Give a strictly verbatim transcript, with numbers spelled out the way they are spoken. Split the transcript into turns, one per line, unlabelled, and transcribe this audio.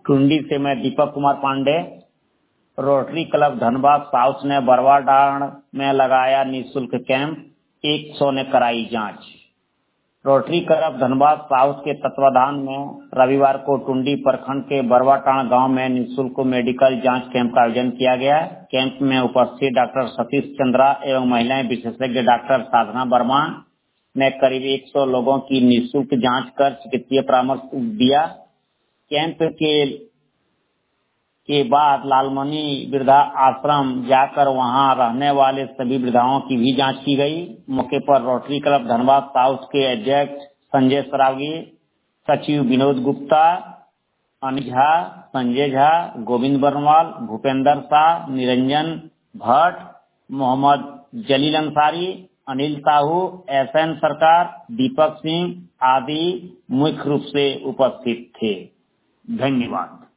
टुंडी से मैं Deepak Kumar Pandey. Rotary Club Dhanbad south ने बरवाडांड में लगाया निःशुल्क कैंप, एक सौ ने कराई जांच। रोटरी क्लब धनबाद साउथ के तत्वाधान में रविवार को टुंडी प्रखंड के बरवाटाण गांव में निःशुल्क मेडिकल जांच कैंप का आयोजन किया गया। कैंप में उपस्थित डॉक्टर सतीश चंद्रा एवं महिलाएं विशेषज्ञ डॉक्टर साधना वर्मा ने करीब एक सौ लोगों की निःशुल्क जांच कर चिकित्सीय परामर्श दिया। कैंप के के बाद लालमणि वृद्धा आश्रम जाकर वहां रहने वाले सभी वृद्धाओं की भी जांच की गई। मौके पर रोटरी क्लब धनबाद साउथ के अध्यक्ष संजय सरावगी, सचिव विनोद गुप्ता, अनिल झा, संजय झा, गोविंद बरनवाल, भूपेंद्र शाह, निरंजन भट्ट, मोहम्मद जलील अंसारी, अनिल साहू, एस एन सरकार, दीपक सिंह आदि मुख्य रूप से उपस्थित थे। धन्यवाद।